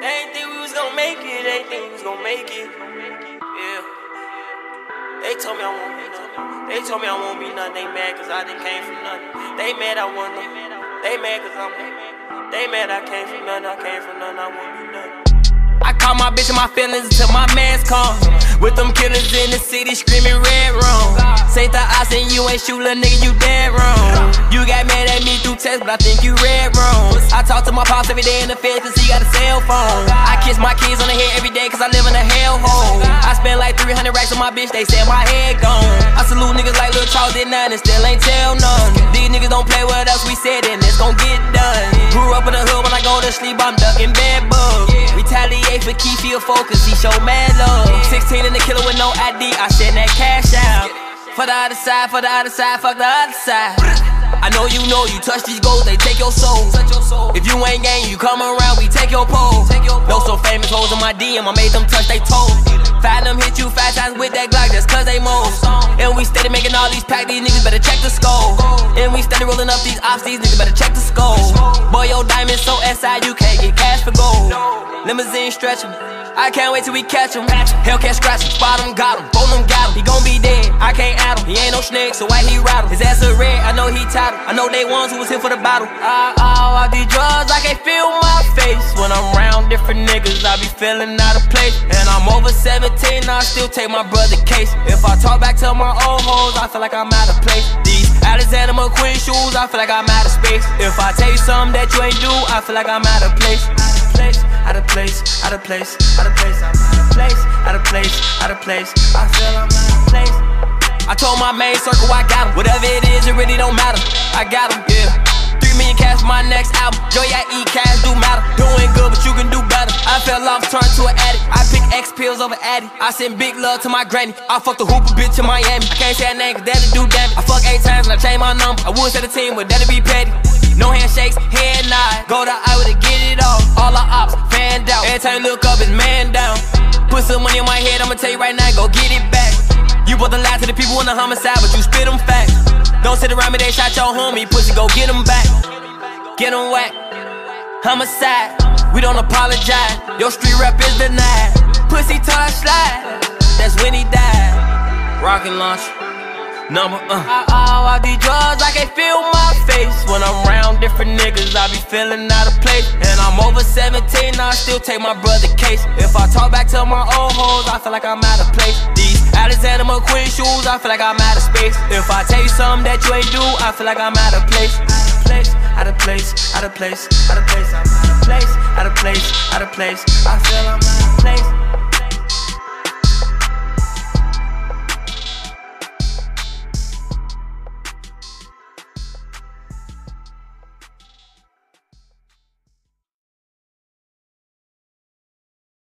They ain't think we was gon' make it, they ain't think we was gon' make it. Yeah. They told me I won't be nothing. They told me I won't be nothing. They mad cause I done came from nothing. They mad I won them. They mad cause I'm them. They mad I came from nothing. I came from nothing. I won't be nothing. I call my bitch and my feelings until my mans come. With them killers in the city screaming red room. Say the odds and you ain't shoot, little nigga, you dead wrong. You got mad at me through text, but I think you read wrong. I talk to my pops every day in the field cause he got a cell phone. I kiss my kids on the head every day cause I live in a hellhole. I spend like 300 racks on my bitch, they said my head gone. I salute niggas like Lil Charles did none and still ain't tell none. These niggas don't play what else we said and it's gon' get done. Grew up in the hood, when I go to sleep I'm ducking bed bugs. Retaliate for Keith, he a focus, he show mad love. 16 in the killer with no ID, I send that cash out. For the other side, for the other side, fuck the other side. I know you touch these goals, they take your soul. If you ain't gang, you come around, we take your pole. No so famous hoes in my DM, I made them touch they toes. Five them hit you 5 times with that Glock just cause they moles. And we steady making all these packs, these niggas better check the skull. And we steady rolling up these ops, these niggas better check the skull. Boy, your diamonds so SI, you can't get cash for gold. Limousine stretching, I can't wait till we catch him. Hellcat scratch him, spot him, got him, both them got him. He gon' be dead, I can't add him. He ain't no snake, so why he rattle? His ass a red, I know he titled. I know they ones who was here for the battle. All these drugs, I can't feel my face. When I'm around different niggas, I be feeling out of place. And I'm over 17, I still take my brother case. If I talk back to my old hoes, I feel like I'm out of place. These Alexander McQueen shoes, I feel like I'm out of space. If I tell you something that you ain't do, I feel like I'm out of place. Out of place, out of place, out of place, out of place, out of place, out of place, I feel I'm out of place. I told my main circle I got him. Whatever it is, it really don't matter. I got him, yeah. 3 million cash for my next album. Joy, I eat cash, do matter. Doing good, but you can do better. I fell off, turned to an addict. I pick X pills over Addy. I send big love to my granny. I fucked the hooper bitch in Miami. I can't say that name cause that'll do damage. I fuck 8 times and I changed my number. I would set a team, but that'll be petty. No handshakes, head nod. Go to Iowa to get it off. All our ops, fanned out. Every time you look up, it's man down. Put some money in my head, I'ma tell you right now, go get it back. You both lie to the people in the homicide, but you spit them facts. Don't sit around me, they shot your homie, pussy, go get them back. Get them whack. Homicide, we don't apologize. Your street rep is denied. Pussy touch slide, that's when he died. Rocket launch. Number all these drugs, I can't feel my face. When I'm around different niggas, I be feeling out of place. And I'm over 17, I still take my brother case. If I talk back to my old hoes, I feel like I'm out of place. These Alexander McQueen shoes, I feel like I'm out of space. If I tell you something that you ain't do, I feel like I'm out of place. Out of place, out of place, out of place, out of place, out of place, out of place, out of place, I feel I'm out of place.